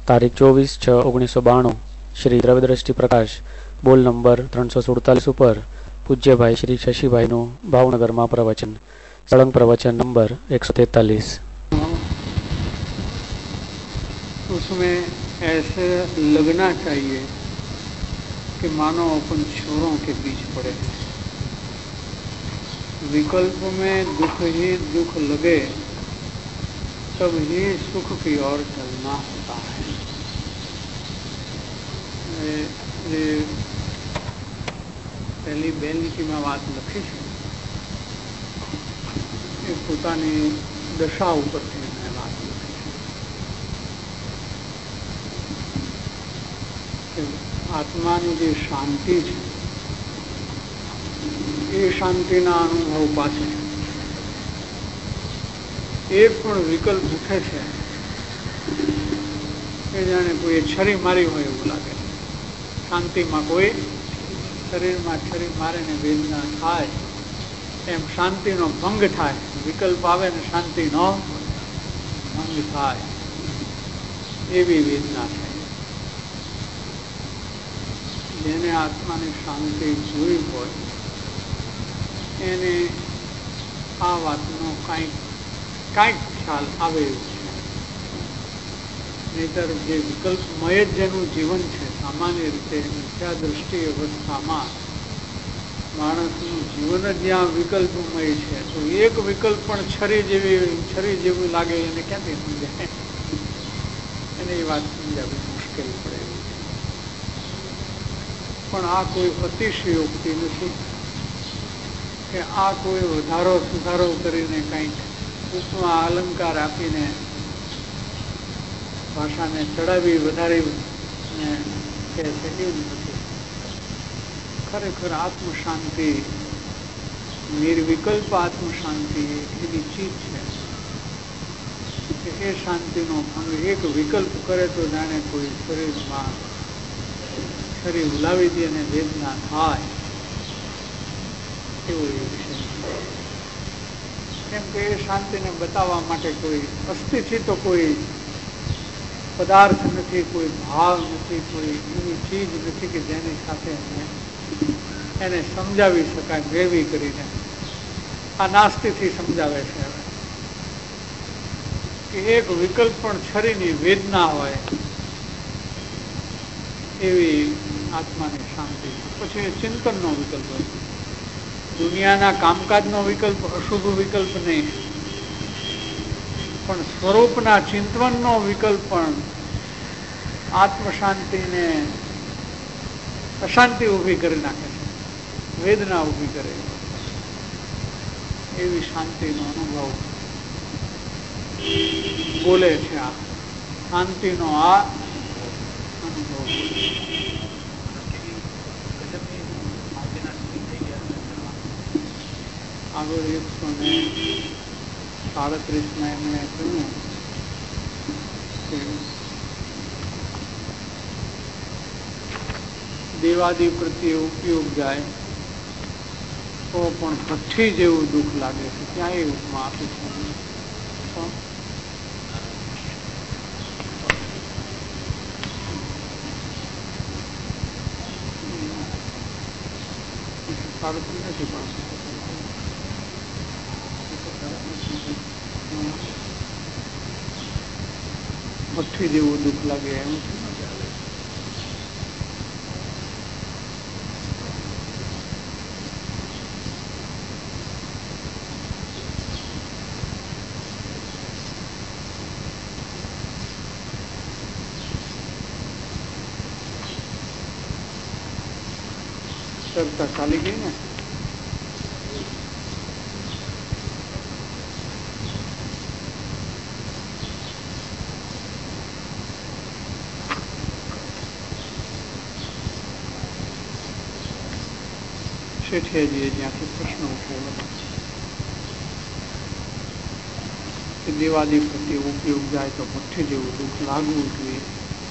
તારીખ 24/6/1992 શ્રી દ્રવ્યદ્રષ્ટિ પ્રકાશ બોલ નંબર 347 ઉપર પૂજ્ય ભાઈ શ્રી શશીભાઈનું ભાવનગરમાં પ્રવચન. સળંગ પ્રવચન નંબર 143. उसमें ऐसे लगना चाहिए कि मानो अपन छोरों के बीच पड़े हैं. विकल्प में दुख ही दुख लगे तब ही सुख की ओर चलना होता है. ये पहली बेनकी में बात लखी है એ પોતાની દશા ઉપરથી વાત લખી છે. આત્માની જે શાંતિ છે એ શાંતિના અનુભવ પાસે એક પણ વિકલ્પ ઉઠે છે એ જાણે કોઈ છરી મારી હોય એવું લાગે. શાંતિમાં કોઈ શરીરમાં છરી મારે ને વેદના થાય એમ શાંતિનો ભંગ થાય. વિકલ્પ આવે ને શાંતિનો ભંગ થાય એવી વેદના થાય. જેને આત્માની શાંતિ જોઈ હોય એને આ વાતનો કાંઈક ખ્યાલ આવે એવું છે. નહીતર જે વિકલ્પમય જ જેનું જીવન છે સામાન્ય રીતે મિથ્યા દ્રષ્ટિ અવસ્થામાં માણસનું જીવન જ જ્યાં વિકલ્પમય છે તો એક વિકલ્પ પણ છરી જેવું લાગે એને ક્યાંથી સમજાય? એને એ વાત સમજાવવી મુશ્કેલ પડે એવી છે. પણ આ કોઈ અતિશયોક્તિ નથી કે આ કોઈ વધારો સુધારો કરીને કંઈક ઉપમા અલંકાર આપીને ભાષાને ચડાવી વધારી ને કહે છે એવું નથી. ખરેખર આત્મશાંતિ, નિર્વિકલ્પ આત્મશાંતિ એવી ચીજ છે કે એ શાંતિનો ભંગ એક વિકલ્પ કરે તો જાણે કોઈ શરીરમાં શરીર ઉલાવી દે અને વેદના થાય એવો એ વિષય. કેમ કે એ શાંતિને બતાવવા માટે કોઈ અસ્થિથી તો કોઈ પદાર્થ નથી, કોઈ ભાવ નથી, કોઈ એવી ચીજ નથી કે જેની સાથે એને સમજાવી શકાય વેવી કરીને. આ નાસ્તિથી સમજાવે છે હવે કે એક વિકલ્પ પણ છરીની વેદના હોય એવી આત્માની શાંતિ. પછી ચિંતનનો વિકલ્પ હોય, દુનિયાના કામકાજનો વિકલ્પ, અશુભ વિકલ્પ નહીં, પણ સ્વરૂપના ચિંતનનો વિકલ્પ પણ આત્મશાંતિને અશાંતિ ઊભી કરી નાખે છે, વેદના ઊભી કરે એવી શાંતિનો અનુભવ બોલે છે. આ શાંતિનો આ અનુભવ આગળ 137 એમણે કહ્યું કે દેવાદી પ્રત્યે ઉપયોગ જાય તો પણ ભઠ્ઠી જેવું દુઃખ લાગે છે. ત્યાં એ ઉપમા આપી છે. નથી પણ ભઠ્ઠી જેવું દુઃખ લાગે એમ છે. ચર્ચા ચાલી ગઈ ને. શેઠિયાજીએ જ્યાંથી પ્રશ્ન ઉઠાવ્યો કે દેવાદી પ્રત્યે ઉપયોગ જાય તો ભઠ્ઠી જેવું દુઃખ લાગવું જોઈએ.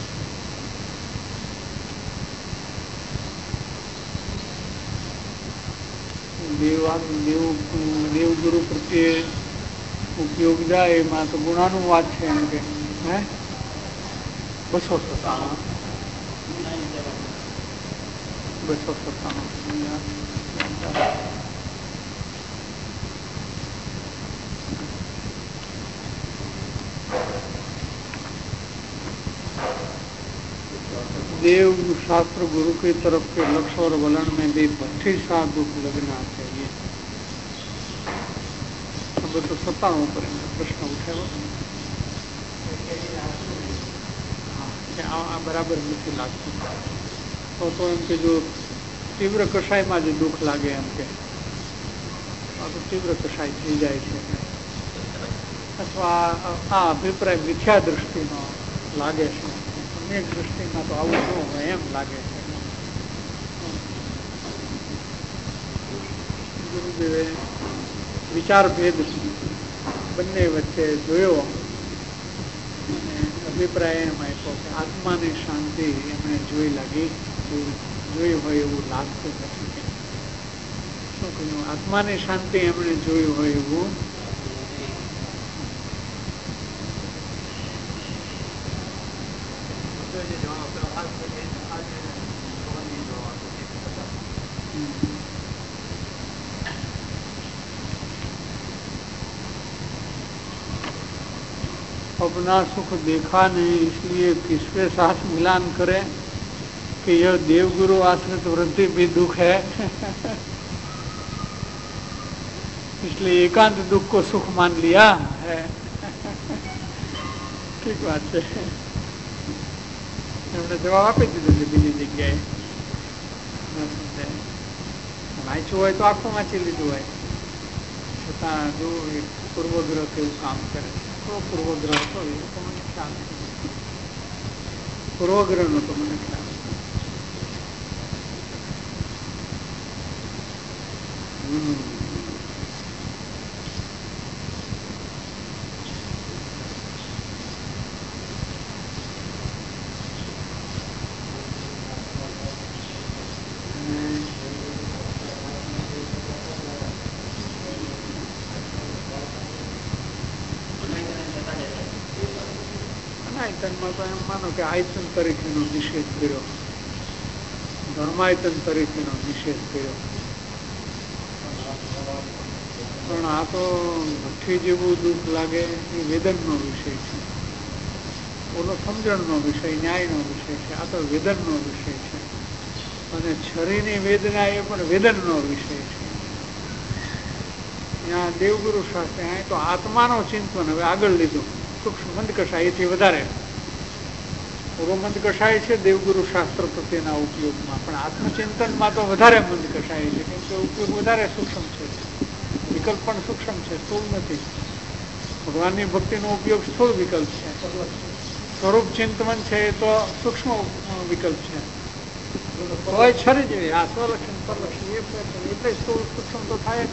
દેવગુરુ પ્રત્યે ઉપયોગ જાય એમાં તો ગુણાનું વાત છે એમ કે 297 देव शास्त्र गुरु की तरफ के लक्ष्य और वलन में भी 32 दुख लगना चाहिए। अब तो 97 पर प्रश्न उठाया बराबर नहीं लगती तो एम के जो तीव्र कषाय में जो दुख लगे एम के तो तीव्र कषाय थी जाए अथवा आ अभिप्राय मिथ्या दृष्टि लगे सम्यक दृष्टि में तो आવું न हो एम लगे गुरुदेवे विचार भेद बने वच्चे जोयो अभिप्राय एम आप्यो कि आत्मा ने शांति एमने जोई लगी जोई होय एवुं लागतुं नथी। शुं कह्युं? आत्मा ने शांति एमने जोई होय एवुं अपना सुख देखा नहीं इसलिए किसके साथ मिलान करें कि यह देवगुरु आश्रित वृद्धि भी दुख है। इसलिए एकांत दुख को सुख मान लिया है। ठीक बात है। हमने जवाब आपी दीधो છે બીજી જગ્યાએ ન સમજાય વાંચ્યું હોય તો આખું વાંચી લીધું હોય છતાં જો પૂર્વગ્રહ કેવું કામ કરે તો પૂર્વગ્રહ હતો એ તો મને ખ્યાલ પૂર્વગ્રહ નતો મને ખ્યાલ मानो कि आयतन तरीकेनो निषेध कर्यो धर्मायतन तरीकेनो निषेध कर्यो पण आ तो भट्ठी जेवुं दुख लागे ए वेदननो विषय छे ओनो समजणनो विषय न्यायनो विषय छे आ तो वेदननो विषय छे अने शरीरनी वेदना ए पण वेदननो विषय छे। ત્યાં દેવગુરુ શાસ્ત્રે અહીં તો આત્માનો ચિંતન હવે આગળ લીધું સૂક્ષ્મ મંદ કષાયથી વધારે પૂર્વ મંદ કષાય છે દેવગુરુ શાસ્ત્ર પ્રત્યેના ઉપયોગમાં પણ આત્મચિંતનમાં તો વધારે મંદ કષાય છે કેમ કે ઉપયોગ વધારે સૂક્ષ્મ છે વિકલ્પ પણ સૂક્ષ્મ છે સ્થૂળ નથી ભગવાનની ભક્તિનો ઉપયોગ સ્થૂળ વિકલ્પ છે સ્વરૂપ ચિંતન છે એ તો સૂક્ષ્મ વિકલ્પ છે હોય છરી જેવી આ સ્વલક્ષણ પરલક્ષણ એટલે સ્થૂળ સૂક્ષ્મ તો થાય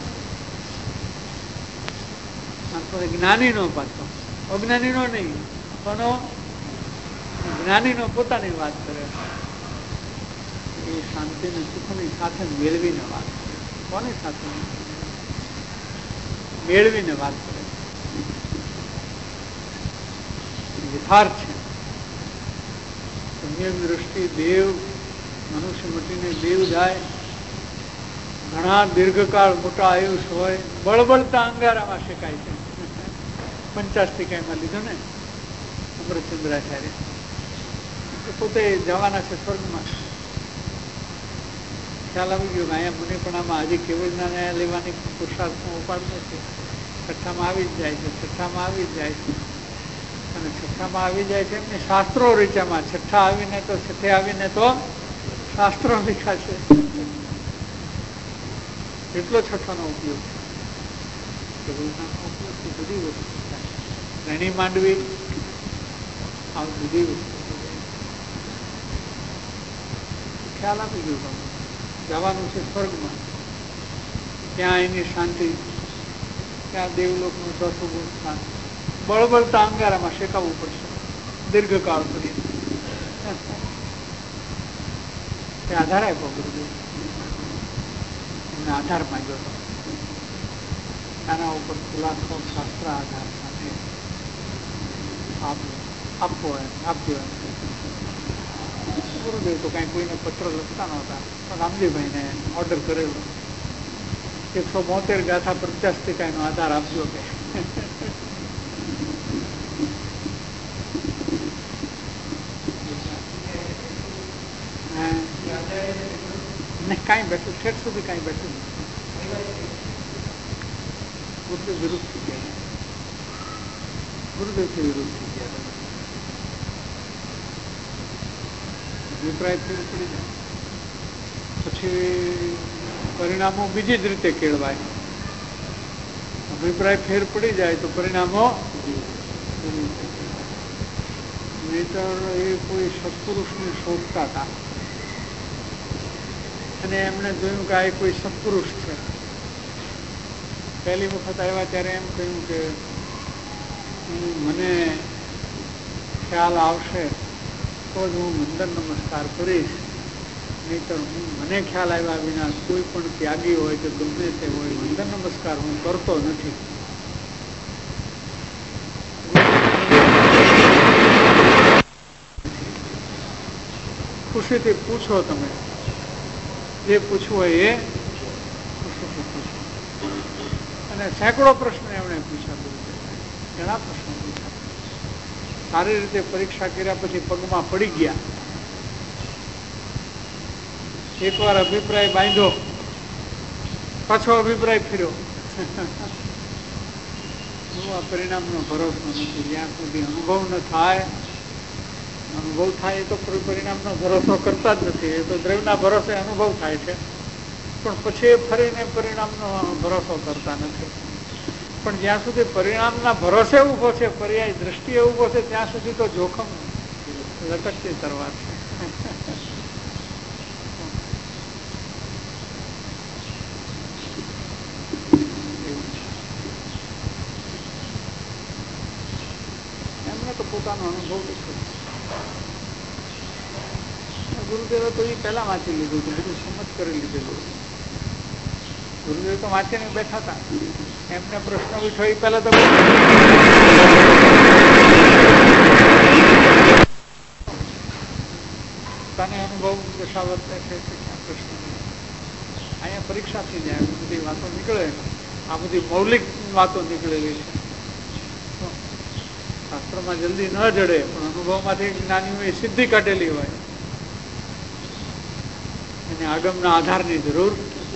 જ જ્ઞાનીનો પાછો અજ્ઞાનીનો નહીં પણ જ્ઞાનીનો પોતાની વાત કરે એ શાંતિને સુખની સાથે મેળવીને વાત કરે કોની સાથે મેળવીને વાત કરે યથાર્થ છે સમ્યક દ્રષ્ટિ દેવ મનુષ્ય મટીને દેવ જાય ઘણા દીર્ઘકાળ મોટા આયુષ હોય બળબળતા અંગારામાં શેકાય છે 50 લીધો ને અમૃતચંદ્રાચાર્ય પોતે જવાના છે સ્વર્ગમાં ખ્યાલ આવી ગયો અહીંયા મુનિપણામાં હજી કેવળ જ્ઞાન લેવાની પુરુષાર્થનો ઉપાડ નથી છઠ્ઠામાં આવી જ જાય છે છઠ્ઠામાં આવી જ જાય છે અને છઠ્ઠામાં આવી જાય છે એમને શાસ્ત્રો રીચામાં છઠ્ઠા આવીને તો છઠ્ઠે આવીને તો શાસ્ત્રો લીખા છે એટલો છઠ્ઠાનો ઉપયોગ છે બધી વસ્તુ રણી માંડવી આ બધી વસ્તુ ખ્યાલ આપી ગયો તમને જવાનું છે સ્વર્ગમાં ત્યાં એની શાંતિ ત્યાં દેવલોકનું ચોથું ગુણ સ્થાન બળબળતા અંગારામાં શેકાવવું પડશે દીર્ઘકાળ સુધી તે આધાર આપ્યો ગુરુદેવ એમને આધાર માંગ્યો હતો આના ઉપર ખુલાસો શાસ્ત્ર આધાર સાથે આપ્યો આપવો એમ આપ્યો. ગુરુદેવ તો કાંઈ કોઈને પત્ર લખતા નહોતા, પણ રામજીભાઈને ઓર્ડર કરેલો 172 ગાથા 50 નો આધાર આપજો કે કાંઈ બેઠું ઠેઠ સુધી કાંઈ બેઠું ગુરુદેવ વિરુદ્ધ થઈ ગયા, ગુરુદેવથી વિરુદ્ધ થઈ ગયા. અભિપ્રાય ફેર પડી જાય પછી પરિણામો બીજી જ રીતે કેળવાય. અભિપ્રાય ફેર પડી જાય તો પરિણામો નહીતર એ કોઈ સત્પુરુષને શોધતા હતા અને એમણે જોયું કે આ કોઈ સત્પુરુષ છે. પહેલી વખત આવ્યા ત્યારે એમ કહ્યું કે મને ખ્યાલ આવશે તો જ હું વંદન નમસ્કાર કરીશ, નહીતર મને ખ્યાલ આવ્યા વિના કોઈ પણ ત્યાગી હોય કે ગમે તે હોય વંદન નમસ્કાર હું કરતો નથી. ખુશીથી પૂછો, તમે જે પૂછવું હોય એ ખુશીથી પૂછો. અને સેંકડો પ્રશ્ન એમણે પૂછ્યા, ઘણા પ્રશ્નો પૂછ્યા. સારી રીતે પરીક્ષા કર્યા પછી પગમાં પડી ગયા. એકવાર અભિપ્રાય બાંધ્યો, પાછો અભિપ્રાય ફર્યો. આ પરિણામનો ભરોસો નથી. જ્યાં સુધી અનુભવ ન થાય, અનુભવ થાય એ તો પરિણામનો ભરોસો કરતા જ નથી. એ તો દ્રવ્યના ભરોસે અનુભવ થાય છે, પણ પછી ફરીને પરિણામનો ભરોસો કરતા નથી. પણ જ્યાં સુધી પરિણામના ભરોસે ઉભો છે, પર્યાય દ્રષ્ટિએ ઉભો છે, ત્યાં સુધી તો જોખમ લટકતી તરવાર છે. એમને તો પોતાનો અનુભવ લીધો. ગુરુદેવે તો એ પહેલા વાંચી લીધું હતું, બધું સમજ કરી લીધેલું. ગુરુદેવ તો વાંચીને બેઠા હતા, એમને પ્રશ્ન પૂછ્યો એ પહેલા તો પોતાને અનુભવ દશાવર્તે છે ક્યાં પ્રશ્ન. અહીંયા પરીક્ષા થઈ જાય, બધી વાતો નીકળે, આ બધી મૌલિક વાતો નીકળેલી છે. શાસ્ત્રમાં જલ્દી ન જડે, પણ અનુભવમાંથી જ્ઞાનીઓએ સિદ્ધિ કાઢેલી હોય, એને આગમના આધારની જરૂર.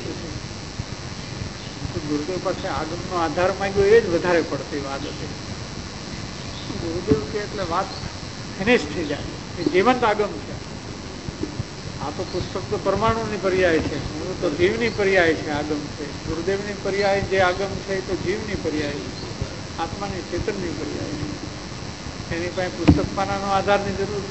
ગુરુદેવ પાસે આગમનો આધાર માંગ્યો એ જ વધારે પડતી વાત હતી. ગુરુદેવ કે એટલે વાત ફિનિશ થઈ જાય, એ જીવંત આગમ છે. આ તો પુસ્તક તો પરમાણુની પર્યાય છે, હું તો જીવની પર્યાય છે. આગમ છે ગુરુદેવની પર્યાય, જે આગમ છે એ તો જીવની પર્યાય છે, આત્માની ચેતનની પર્યાય છે. એની પાસે પુસ્તક પાનાનો આધારની જરૂર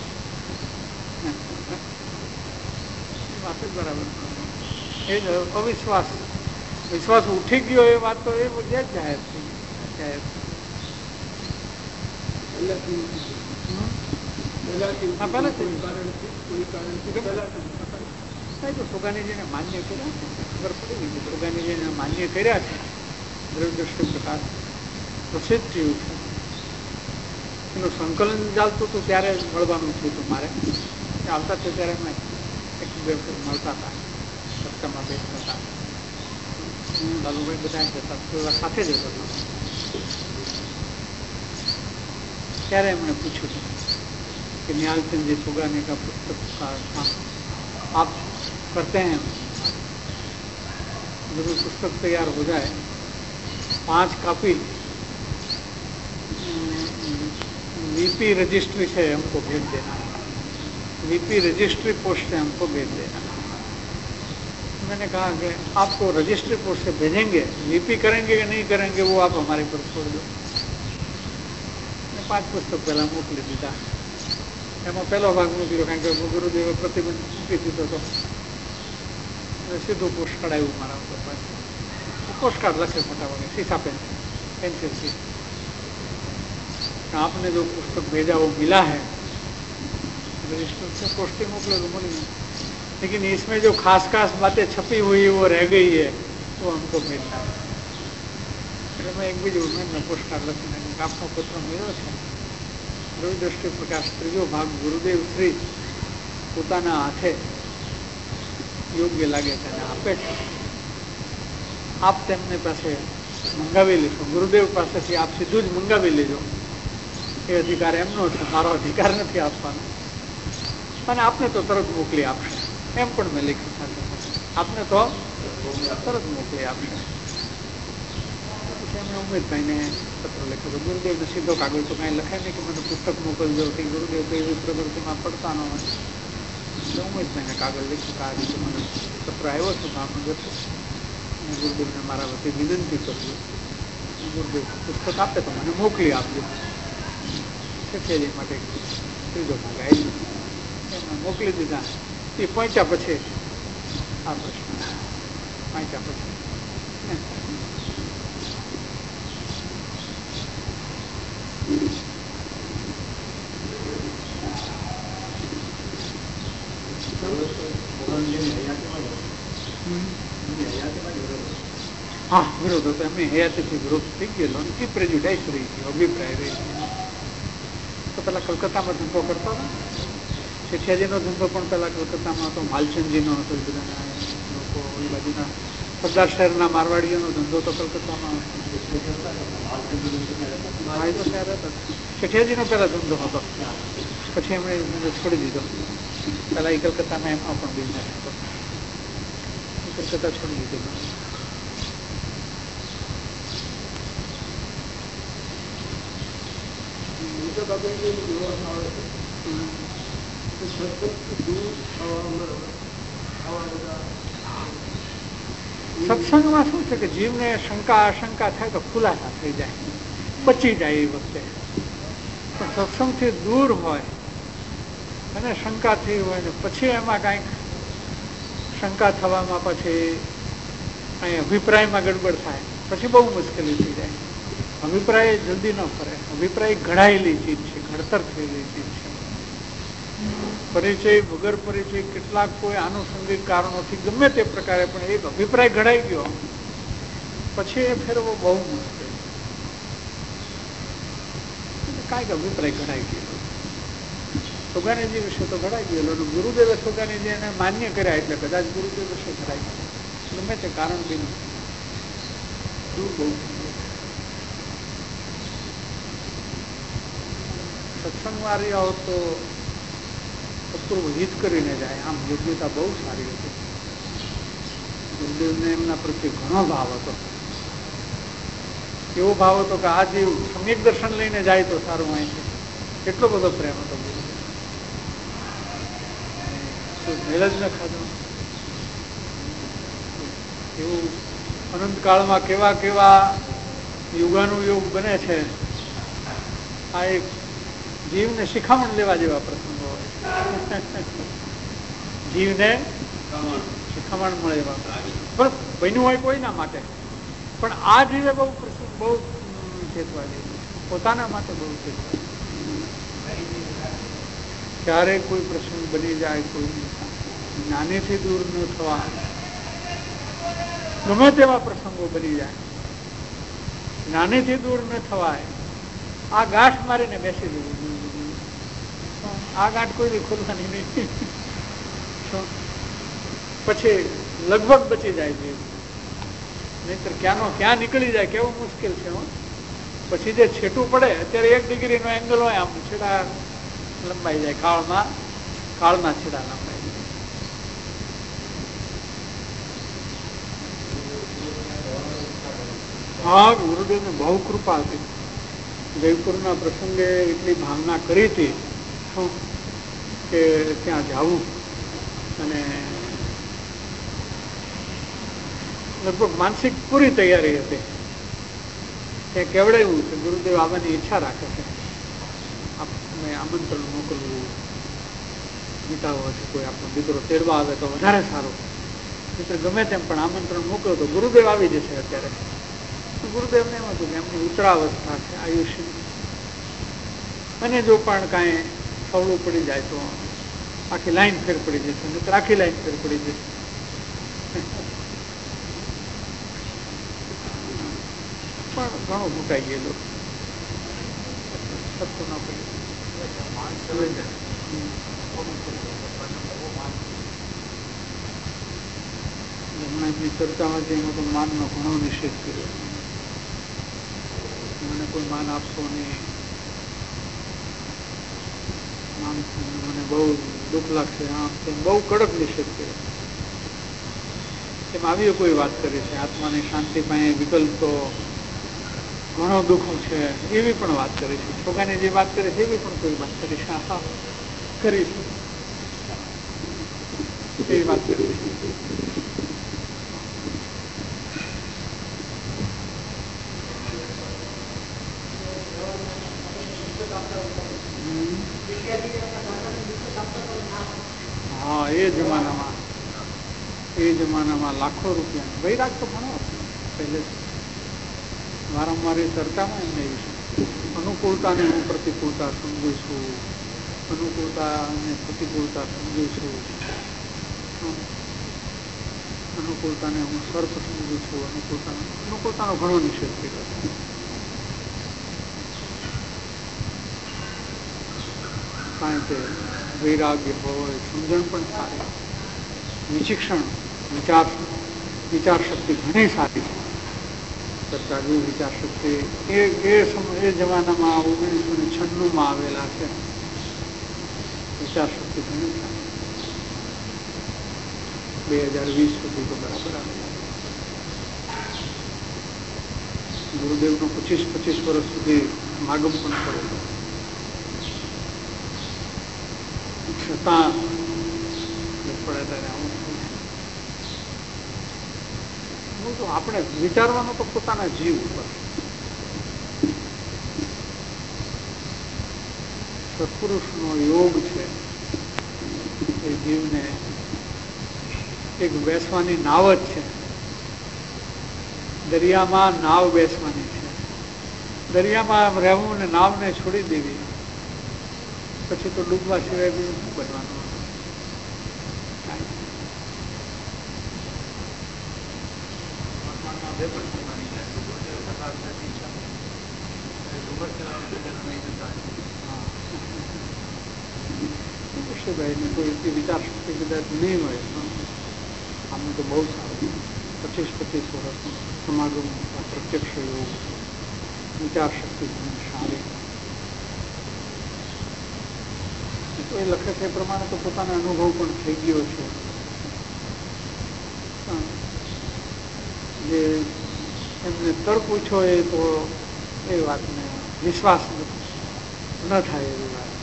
વાત જ બરાબર. એ જ અવિશ્વાસ, વિશ્વાસ ઉઠી ગયો એ વાત તો એ બધી જાહેર થઈ ગઈ. સુગાનીજીને માન્ય કર્યા છે, ખબર પડી ગઈ. સુગાનીજીને માન્ય કર્યા છે, દ્રવ્યદ્રષ્ટિ પ્રકાશ પ્રસિદ્ધ થયું છે. એનું સંકલન ચાલતું હતું ત્યારે મળવાનું થયું હતું મારે. આવતા હતા ત્યારે મેં એક બે મળતા હતા, સત્તામાં બેસતા હતા. લાલુભાઈ બધા જતા સાથે જ હતા. ત્યારે એમણે પૂછ્યું कि निहालचंद जी सुगाने का पुस्तक आप करते हैं, जब पुस्तक तैयार हो जाए 5 कॉपी वीपी रजिस्ट्री से हमको भेज देना, वीपी रजिस्ट्री पोस्ट से हमको भेज देना. मैंने कहा कि आपको रजिस्ट्री पोस्ट से भेजेंगे, वीपी करेंगे कि नहीं करेंगे वो आप हमारे पर छोड़ दो. 5 पुस्तक पहला मोकली दीधा. એમાં પહેલો ભાગ મોકલ્યો, કારણ કે ગુરુદેવે પ્રતિબંધ મૂકી દીધો હતો. સીધું પોસ્ટકાર્ડ આવ્યું મારા ઉપર પાછું. પોસ્ટકાર્ડ લખે મોટા ભાગે સીસા पेंसिल से, आपने जो पुस्तक भेजा वो मिला है, रजिस्टर से पोस्टिंग मोकले तो मिली, लेकिन इसमें जो खास खास बातें छपी हुई वो रह गई है, वो हमको भेजना है. એટલે મેં એક બીજું મેં પોસ્ટકાર્ડ લખીને આપનો પત્ર મળ્યો છે, દ્રવ્યદ્રષ્ટિ પ્રકાશ ત્રીજો ભાગ ગુરુદેવ શ્રી પોતાના હાથે યોગ્ય લાગે તેને આપે છે. આપ તેમને પાસે મંગાવી લેશો, ગુરુદેવ પાસેથી આપ સીધું જ મંગાવી લેજો. એ અધિકાર એમનો છે, મારો અધિકાર નથી આપવાનો. અને આપને તો તરત મોકલી આપશે, એમ પણ મેં લખ્યું સાથે આપને તો તરત મોકલી આપશે. એમણે ઉમેદભાઈને પત્ર લખ્યો. ગુરુદેવને સીધો કાગળ તો કાંઈ લખાય નહીં કે મને પુસ્તક મોકલજો, કે ગુરુદેવ તો એવી પ્રવૃત્તિમાં પડતા ન હોય. એટલે ઉમેદભાઈને કાગળ લખ્યું કે આ રીતે મને પત્ર આવ્યો છે ભાવનગર, અને ગુરુદેવને મારા વતી વિનંતી કરજો, ગુરુદેવ પુસ્તક આપે તો મને મોકલી આપજો. શેઠિયાજી માટે ત્રીજો ભાગ આવ્યો, એમને મોકલી દીધા. એ પહોંચ્યા પછી આ પ્રશ્ન પહોંચ્યા પછી હા વિરોધ હતો. એમની હયાતીથી વિરોધ થઈ ગયેલો અને પ્રેજ્યુડાઇસ રહી ગયો, અભિપ્રાય રહી ગયો. તો પેલા કલકત્તામાં ધંધો કરતો હતો. શેઠિયાજીનો ધંધો પણ પેલા કલકત્તામાં હતો, માલચંદજીનો હતો. એ બધા લોકો એ બાજુના સરદાર શહેરના મારવાડીઓનો ધંધો તો કલકત્તામાં હતો. શેઠિયાજીનો પેલા ધંધો હતો, પછી એમણે ધંધો છોડી દીધો. પેલા એ કલકત્તામાં એમાં પણ બિઝનેસ હતો, કલકત્તા છોડી દીધો. સત્સંગમાં શું છે કે જીવને શંકા આશંકા થાય તો ખુલાસા થઈ જાય, બચી જાય એ વખતે. પણ સત્સંગથી દૂર હોય અને શંકા થઈ હોય ને પછી એમાં કાંઈક શંકા થવામાં પછી અહીં અભિપ્રાયમાં ગડબડ થાય, પછી બહુ મુશ્કેલી થઈ જાય. અભિપ્રાય જલ્દી ન ફરે. અભિપ્રાય ઘડાયેલી ચીજ છે, ઘડતર થયેલી ચીજ છે. પરિચય વગર પરિચય કેટલાક કોઈ આનુષંગિક કારણોથી ગમે તે પ્રકારે પણ એક અભિપ્રાય ઘડાઈ ગયો પછી એ ફેરવો બહુ મુશ્કેલ. કાંઈક અભિપ્રાય ઘડાઈ ગયેલો. સોગાનીજી વિશે તો ઘડાઈ ગયેલો, ગુરુદેવે સોગાનીજી એને માન્ય કર્યા એટલે કદાચ ગુરુદેવ વિશે ઘડાઈ ગયો. ગમે તે કારણ બી દૂર બહુ સત્સંગમાં રહ્યા તો અપૂર્વ હિત કરીને જાય. આમ યોગ્યતા બહુ સારી હતી. ગુરુદેવને એમના પ્રત્યે ઘણો ભાવ હતો. એવો ભાવ હતો કે આ જીવ સમ્યક દર્શન લઈને જાય તો સારું હોય છે, એટલો બધો પ્રેમ હતો. મેળ જ ન ખાધો. એવું અનંતકાળમાં કેવા કેવા યુગાનુયુગ બને છે. આ એક જીવને શિખામણ લેવા જેવા પ્રસંગો હોય. જીવને શિખામણ મળે એવા પણ બન્યું હોય કોઈના માટે, પણ આ જીવે બહુ પ્રસંગ બહુ ચેતવા જેવું, પોતાના માટે બહુ ચેતવા. ક્યારે કોઈ પ્રસંગ બની જાય, કોઈ જ્ઞાનીથી દૂર ન થવા, ગમે તેવા પ્રસંગો બની જાય, જ્ઞાનીથી દૂર ન થવાય. આ ગાંઠ મારીને બેસી દેવું. આ ગાંઠ કોઈ ખોલવાની નહીં. પછી લગભગ બચી જાય છે, નહીતર ક્યાંનો ક્યાં નીકળી જાય કેવું મુશ્કેલ છે. પછી જે છેટું પડે અત્યારે 1 ડિગ્રીનો એંગલ હોય, આમ છેડા લંબાઈ જાય, કાળમાં છેડા લંબાઈ જાય. હા, ગુરુદેવને બહુ કૃપા હતી. જયપુરના પ્રસંગે એટલી ભાવના કરી હતી કે ત્યાં જવું, અને લગભગ માનસિક પૂરી તૈયારી હતી. ત્યાં કેવડાવ્યું છે ગુરુદેવ આવવાની ઈચ્છા રાખે છે, આપણે આમંત્રણ મોકલવું, મિટાવો છે કોઈ આપણો દીકરો તેડવા આવે તો વધારે સારું, મિત્ર ગમે તેમ પણ આમંત્રણ મોકલો તો ગુરુદેવ આવી જશે. અત્યારે ગુરુદેવને એમ હતું કે એમની ઉત્તરાવસ્થા છે આયુષ્યની, અને જો પણ કાંઈ સવળું પડી જાય તો આખી લાઈન ફેર પડી જશે, મિત્ર આખી લાઈન ફેર પડી જશે. પણ ઘણો ભૂકાઈ ગયેલો, સત્ય ન પડ્યું. એમની ચર્ચામાંથી એમાં તો માનનો ઘણો નિષેધ કર્યો. મને કોઈ માન આપશો નહીં, મને બહુ દુઃખ લાગશે, આમ તેમ બહુ કડક નિષેધ કર્યો. એમ આવી કોઈ વાત કરી છે આત્માની શાંતિ પાસે વિકલ્પ તો ઘણો દુઃખ છે એવી પણ વાત કરી છે. છોકરાની જે વાત કરી છે એવી પણ કોઈ વાત કરી છે. હા કરી છે એવી વાત કરી છે. હા એ જમાનામાં લાખો રૂપિયા વૈરાગ તો ઘણો પહેલે વારંવાર એ ચર્ચામાં એમને અનુકૂળતાને હું પ્રતિકૂળતા સમજું છું, અનુકૂળતા અને પ્રતિકૂળતા સમજું છું, અનુકૂળતાને હું સર્પ સમજું છું, અનુકૂળતાનો ઘણો નિષેધ કર્યો છે. કારણ કે વૈરાગ્ય હોય, સમજણ પણ સારી, વિચિક્ષણ વિચાર શક્તિ ઘણી સારી છે. સરકારી વિચાર શક્તિ એ જમાનામાં 1996 આવેલા છે. વિચાર શક્તિ ઘણી સારી 2020 સુધી તો બરાબર આવેલા. ગુરુદેવનો 25 વર્ષ સુધી માગમ પણ કરેલો. છતાં આપણે વિચારવાનું તો પોતાના જીવ ઉપર. સત્પુરુષનો યોગ છે એ જીવને એક બેસવાની નાવ જ છે. દરિયામાં નાવ બેસવાની છે. દરિયામાં રહેવું ને નાવને છોડી દેવી, પછી તો ડૂબવા સિવાય બીજું શું બનવાનું? કોઈ વિચાર શક્તિ કદાચ નહીં હોય, આમને તો બહુ સારું 25 વર્ષ સમાગમ પ્રત્યક્ષ યોગ, વિચાર શક્તિ ઘણી સારી. તો એ લખે છે એ પ્રમાણે તો પોતાનો અનુભવ પણ થઈ ગયો છે. જે એમને તર્ક પૂછ્યો એ તો એ વાતને વિશ્વાસ ન થાય એવી વાત.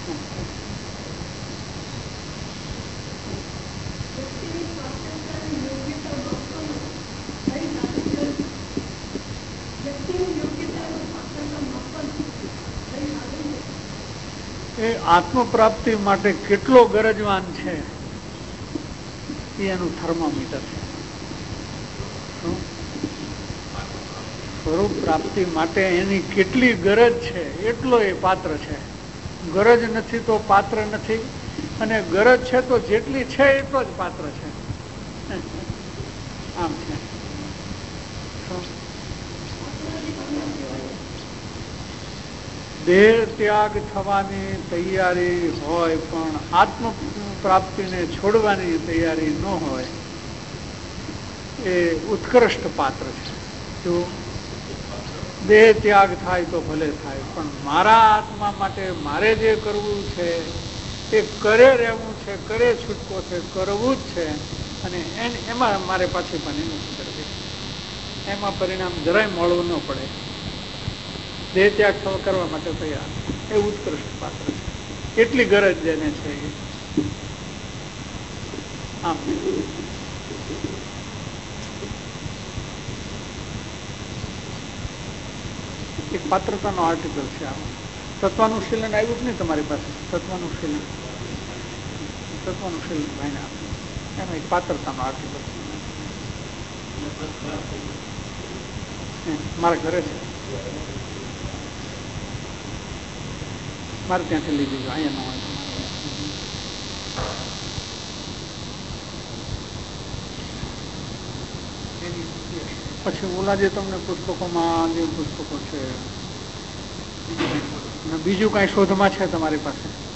એ આત્મ પ્રાપ્તિ માટે કેટલો ગરજવાન છે એ એનું થર્મોમીટર છે. સ્વરૂપ પ્રાપ્તિ માટે એની કેટલી ગરજ છે એટલો એ પાત્ર છે. ગરજ નથી તો પાત્ર નથી, અને ગરજ છે તો જેટલી છે એટલો જ પાત્ર છે. આમ છે. દેહ ત્યાગ થવાની તૈયારી હોય પણ આત્મ પ્રાપ્તિને છોડવાની તૈયારી ન હોય એ ઉત્કૃષ્ટ પાત્ર છે. જો દેહ ત્યાગ થાય તો ભલે થાય, પણ મારા આત્મા માટે મારે જે કરવું છે એ કરે રહેવું છે, કરે છૂટકો છે, કરવું જ છે. અને એમાં મારે પાછી પાની નથી કરવી. એમાં પરિણામ જરાય મળવું ન પડે. દેહ ત્યાગ કરવા માટે તૈયાર એ ઉત્કૃષ્ટ પાત્ર છે. એટલી ગરજ જેને છે આમ. એક પાત્રતાનો આર્ટિકલ છે આમાં. તત્વાનુશીલન આવ્યું જ નહીં તમારી પાસે? તત્વાનુશીલન ભાઈને આપ્યું. એમાં એક પાત્રતાનો આર્ટિકલ મારા ઘરે છે. મારે ત્યાંથી લઈ જજો, અહીંયા ન હોય. પછી ઓલા જે તમને પુસ્તકોમાં જે પુસ્તકો છે, બીજું કઈ શોધમાં છે તમારી પાસે?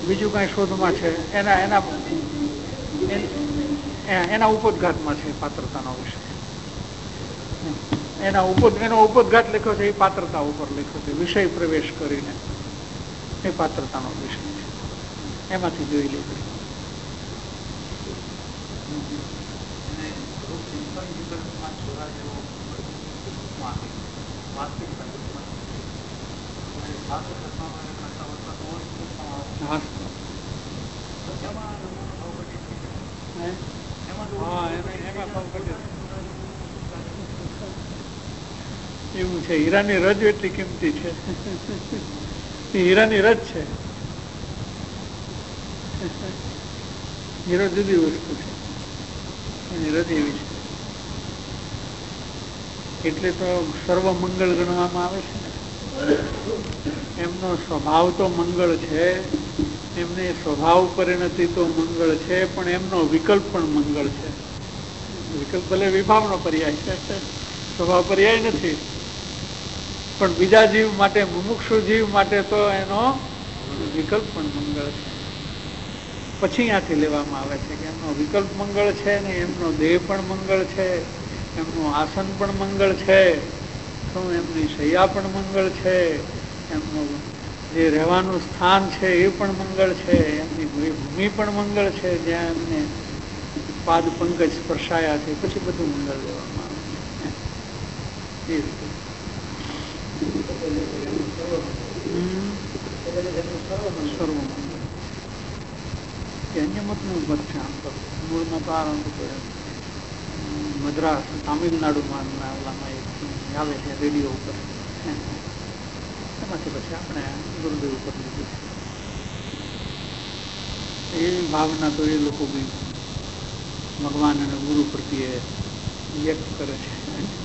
બીજું કઈ શોધમાં છે, એના ઉપોદઘાતમાં છે પાત્રતાનો વિષય. એનો ઉપોદઘાત લખ્યો છે એ પાત્રતા ઉપર લખ્યો છે, વિષય પ્રવેશ કરીને એ પાત્રતાનો વિષય છે, એમાંથી જોઈ લીધું. એવું છે. હીરાની રજ એટલી કિંમતી છે. હીરાની રજ છે. હીરો જુદી વસ્તુ છે, એની રજ એવી છે. એટલે તો સર્વ મંગળ ગણવામાં આવે છે ને. એમનો સ્વભાવ તો મંગળ છે, એમને સ્વભાવ પરિણતિ તો મંગળ છે, પણ એમનો વિકલ્પ પણ મંગળ છે. વિકલ્પ ભલે વિભાવનો પર્યાય છે, સ્વભાવ પર્યાય નથી, પણ બીજા જીવ માટે, મુમુક્ષુ જીવ માટે તો એનો વિકલ્પ પણ મંગળ છે. પછી ત્યાંથી લેવામાં આવે છે કે એમનો વિકલ્પ મંગળ છે ને, એમનો દેહ પણ મંગળ છે, એમનું આસન પણ મંગળ છે, એમની શૈયા પણ મંગળ છે, એમનું જે રહેવાનું સ્થાન છે એ પણ મંગળ છે, એમની ભૂમિ પણ મંગળ છે, જ્યાં એમને પાદ પંકજ સ્પર્શાયા છે, પછી બધું મંગળ લેવામાં આવે છે. અન્ય મતનું મત છે. આમ તો મૂળમાં તો આરંભ મદ્રાસ તામિલનાડુમાં આવે છે રેડિયો ઉપર, એમાંથી પછી આપણે ગુરુદેવ ઉપર લીધું છે. એવી ભાવના તો એ લોકો બી ભગવાન અને ગુરુ પ્રત્યે વ્યક્ત કરે છે.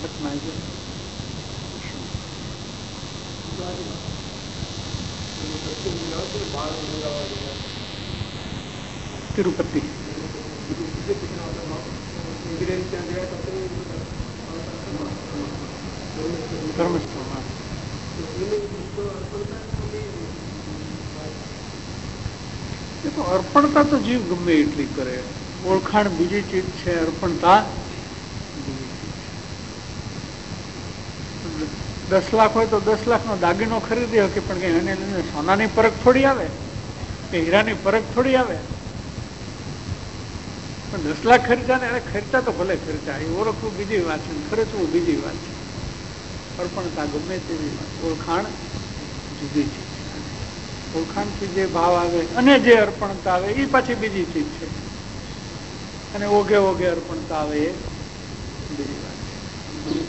તિરુપતિ ધર્મસ્થળ. એ તો અર્પણતા તો જીવ ગમે એટલી કરે. ઓળખાણ બીજી ચીજ છે, અર્પણતા 10 લાખ હોય તો 10 લાખનો દાગીનો ખરીદી શકે, પણ એને સોનાની પરખ થોડી આવે કે હીરાની પરખ થોડી આવે. પણ 10 લાખ ખરીદા ને એને ખરીદતા તો ભલે ખરીદા, એ ઓળખવું બીજી વાત છે, ખર્ચવું બીજી વાત છે. અર્પણતા ગમે તેવી વાત, ઓળખાણ જુદી છે. ઓળખાણથી જે ભાવ આવે અને જે અર્પણતા આવે એ પાછી બીજી ચીજ છે, અને ઓઘે ઓઘે અર્પણતા આવે એ બીજી વાત છે.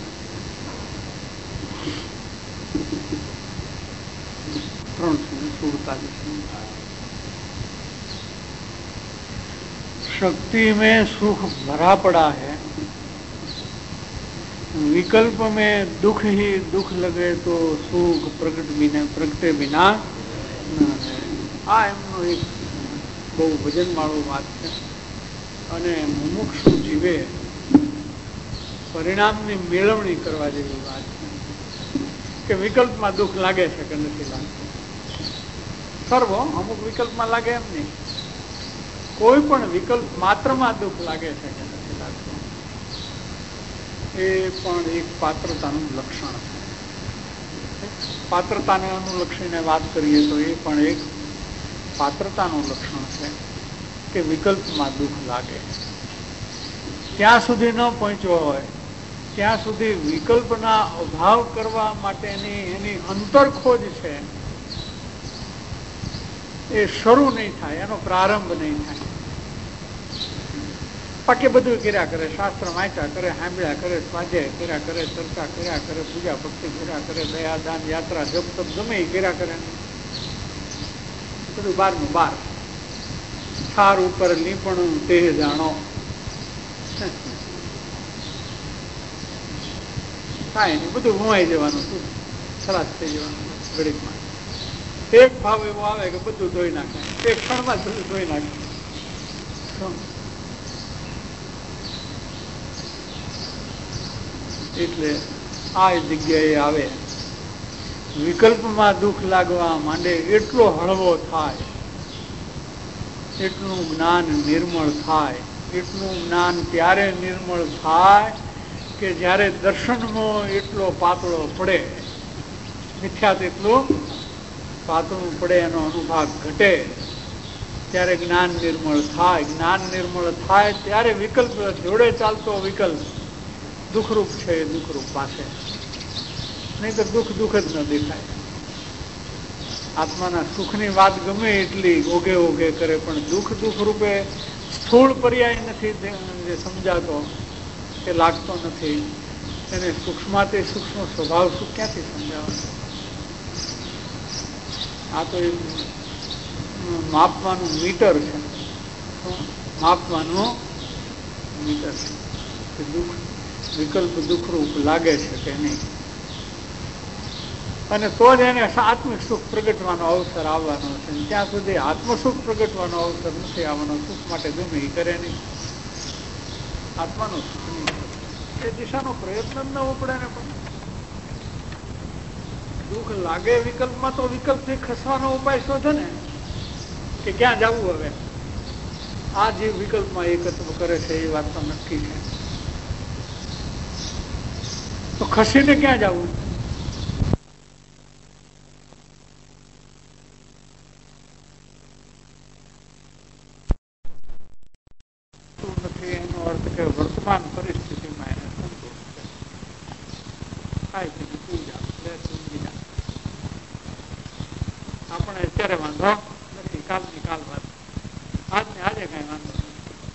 शक्ति में सुख भरा पड़ा है, विकल्प में दुख ही दुख लगे तो सुख प्रगटे बिना આ એમનો એક બહુ ભજન વાળો વાત છે. અને મુમુક્ષુ જીવે પરિણામની મેળવણી કરવા જેવી વાત છે કે વિકલ્પમાં દુઃખ લાગે છે કે નથી લાગતું. સર્વ અમુક વિકલ્પમાં લાગે એમ નહીં, કોઈ પણ વિકલ્પ માત્રમાં દુઃખ લાગે છે કે નથી લાગતું, એ પણ એક પાત્રતાનું લક્ષણ છે. પાત્રતાને અનુલક્ષીને વાત કરીએ તો એ પણ એક પાત્રતાનું લક્ષણ છે કે વિકલ્પમાં દુઃખ લાગે. ત્યાં સુધી ન પહોંચ્યો હોય ત્યાં સુધી વિકલ્પના અભાવ કરવા માટેની એની અંતરખોજ છે એ શરૂ નહીં થાય, એનો પ્રારંભ નહીં થાય. બાકી બધું કર્યા કરે, શાસ્ત્ર વાંચ્યા કરે, સાંભળ્યા કરે, સ્વાધ્યાય કર્યા કરે, ચર્ચા કર્યા કરે, પૂજા ભક્તિ કર્યા કરે, દયા દાન યાત્રા જપ તપ ગમે એ કર્યા કરે, બધું બારનું બાર. થાર ઉપર લીપણું તે જાણો, કાંઈ નહીં, બધું ગુમાઈ જવાનું, ખલાસ થઈ જવાનું ઘડીકમાં. એક ભાવ એવો આવે કે બધું ધોઈ નાખે, એક ક્ષણમાં બધું ધોઈ નાખે. એટલે આ જગ્યાએ આવે વિકલ્પમાં દુઃખ લાગવા માંડે એટલો હળવો થાય એટલું જ્ઞાન નિર્મળ થાય. એટલું જ્ઞાન ત્યારે નિર્મળ થાય કે જ્યારે દર્શનનો એટલો પાતળો પડે, મિથ્યાત એટલું પાતળું પડે, એનો અનુભાગ ઘટે, ત્યારે જ્ઞાન નિર્મળ થાય. જ્ઞાન નિર્મળ થાય ત્યારે વિકલ્પ જોડે ચાલતો વિકલ્પ દુઃખરૂપ છે એ દુઃખરૂપ પાસે, નહીં તો દુઃખ દુઃખ જ ન દેખાય. આત્માના સુખની વાત ગમે એટલી ઓગે ઓગે કરે, પણ દુઃખ દુઃખ રૂપે સ્થૂળ પર્યાય નથી જે સમજાતો કે લાગતો નથી, એને સૂક્ષ્માથી સૂક્ષ્મ સ્વભાવ સુખ ક્યાંથી સમજાવવાનો? આ તો એક માપવાનું મીટર છે, માપવાનું મીટર છે કે દુઃખ વિકલ્પ દુઃખરૂપ લાગે છે કે નહીં, અને તો જ એને આત્મિક સુખ પ્રગટવાનો અવસર આવવાનો છે. ત્યાં સુધી આત્મસુખ પ્રગટવાનો અવસર નથી આવવાનો. સુખ માટે ગમે એ કરે નહીં, આત્માનું સુખ નહીં, એ દિશાનો પ્રયત્ન જ ન ઉપડે ને. પણ દુઃખ લાગે વિકલ્પમાં તો વિકલ્પથી ખસવાનો ઉપાય શોધે ને કે ક્યાં જવું હવે. આ જીવ વિકલ્પમાં એકત્વ કરે છે એ વાત તો નક્કી છે, તો ખસીને ક્યાં જવું? એનો અર્થ કે વર્તમાન પરિસ્થિતિમાં એને સંતોષ છે. થાય છે પૂજા આપણે અત્યારે વાંધો નથી, કાલની કાલ વાત, આજને આજે કઈ વાંધો નથી.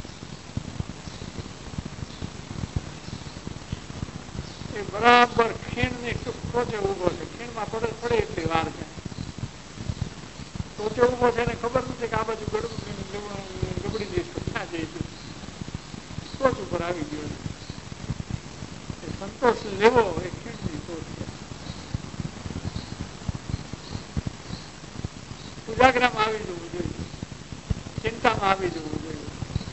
એ બરાબર ખીણની ટોચે ઉભો છે, ખીણમાં પડે એટલી વાર છે, ટોચે ઉભો છે એને ખબર નથી કે આ બાજુ ગબડી જઈશું, ક્યાં જઈશું, ટોચ ઉપર આવી ગયો છે. સંતોષ લેવો એ ખીણની ટોચ છે. ઉજાગરામાં આવી જવું જોઈએ, ચિંતામાં આવી જવું જોઈએ.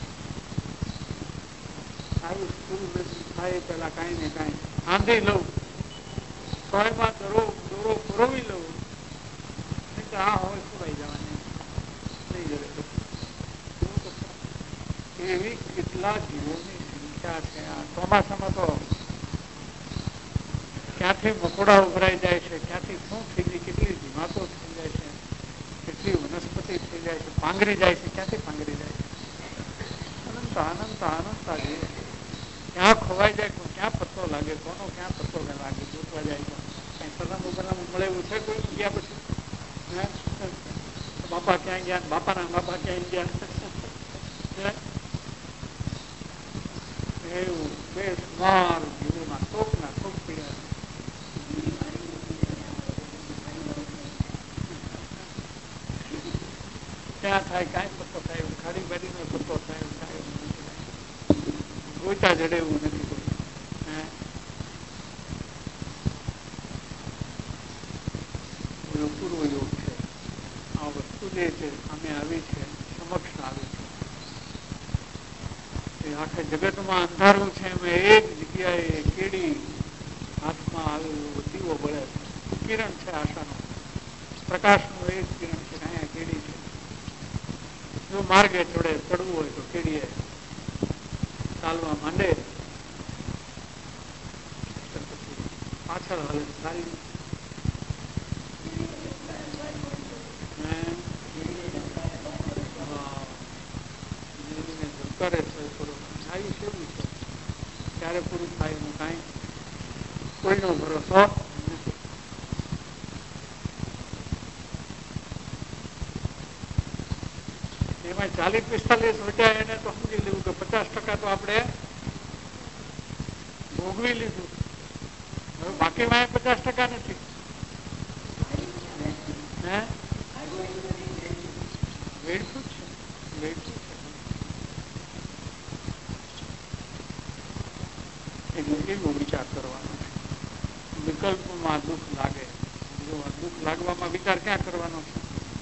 આવું સ્કૂલ થાય પેલા કાંઈ ને કાંઈ આંધી લઉં, સોયમાં દોરો પુરવી લઉં, નહીં તો આ હોય સુવાઈ જવાની નહીં જરે. એવી કેટલા જીવોની સંખ્યા છે. આ ચોમાસામાં તો ક્યાંથી મકોડા ઉભરાઈ જાય છે, ક્યાંથી શું થઈ જાય, કેટલી જીવાતો થઈ જાય છે, કેટલી વનસ્પતિ થઈ જાય છે, પાંગરી જાય છે, ક્યાંથી પાંગરી જાય છે. અનંત અનંત અનંત જીવો ક્યાં ખોવાઈ જાય, ક્યાં પત્તો લાગે, કોનો ક્યાં પત્તો લાગે, ગોતવા જાય તો કઈ સલામું બનાવું મળે એવું છે કોઈ ગયા પછી? બાપા ક્યાં ગયા, બાપાના બાપા ક્યાં ગયા? એવું બેસમાર જીવોમાં શોકના શોક પીડા. ક્યાં થાય કાંઈ પત્તો થાય, ખાડી બાડીનો પત્તો થાય, ગોતા જડે એવું નથી કોઈ. પૂર્વ યોગ છે. આ વસ્તુ જે છે સામે આવી છે, સમક્ષ આવી છે. આખા જગતમાં અંધારું છે, એમાં એક જગ્યાએ કેડી હાથમાં આવ્યું, દીવો બળે છે, કિરણ છે આશાનો, પ્રકાશનું એક કિરણ છે, અહીંયા કેડી છે. જો માર્ગે ચડવું હોય તો કેડીએ ચાલવા માંડે, પાછળ હાલે સારી કરે છે. આયુષ્ય એવું છે, ક્યારે પૂરું થાય એનું કાંઈ કોઈનો ભરોસો નથી. એમાં 40-45 વચ્યા એને તો સમજી લેવું કે 50% તો આપણે ભોગવી લીધું, હવે બાકીમાં 50% નથી. વેડફું છે, વેડફું છે. એવો વિચાર કરવાનો છે. વિકલ્પમાં દુઃખ લાગે, દુઃખ લાગવામાં વિચાર ક્યાં કરવાનો છે?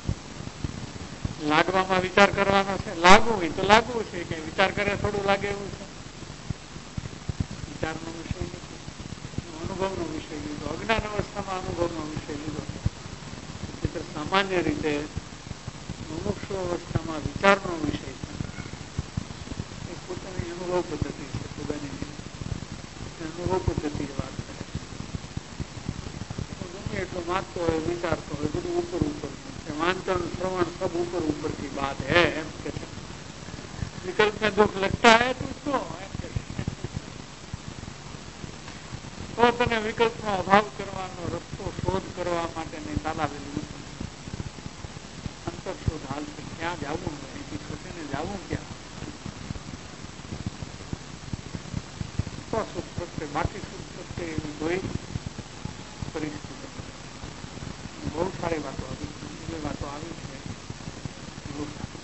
લાગવામાં વિચાર કરવાનો છે. લાગવું હોય તો લાગવું છે, કે વિચાર કરે થોડું લાગે એવું છે? વિચારનો વિષય નથી, અનુભવનો વિષય લીધો, અજ્ઞાન અવસ્થામાં અનુભવનો વિષય લીધો. સામાન્ય રીતે મુમુક્ષ સુષુપ્ત અવસ્થામાં વિચારનો વિષય છે. એ પોતાની અનુભવ પદ્ધતિ છે. પોતાની અનુભવ પદ્ધતિ વાત કરે છે. ગમે એટલો વાંચતો હોય, વિચારતો હોય, બધું ઉપર ઉપર છે. વાંચન શ્રવણ સબ ઉપર ઉપર की बात है એમ કે છે. विकल्प में दुख लगता है तो उसको એમ કે તો તને વિકલ્પનો અભાવ કરવાનો રસ્તો શોધ કરવા માટેની તાલાવેલી નથી. અંતર શોધ હાલ છે. ક્યાં જવું હોય એથી છોટીને જવું ક્યાં? સુખ પ્રત્યે બાકી સુખ પ્રત્યે એવી કોઈ પરિસ્થિતિ બહુ સારી વાતો આવી છે. બહુ સારી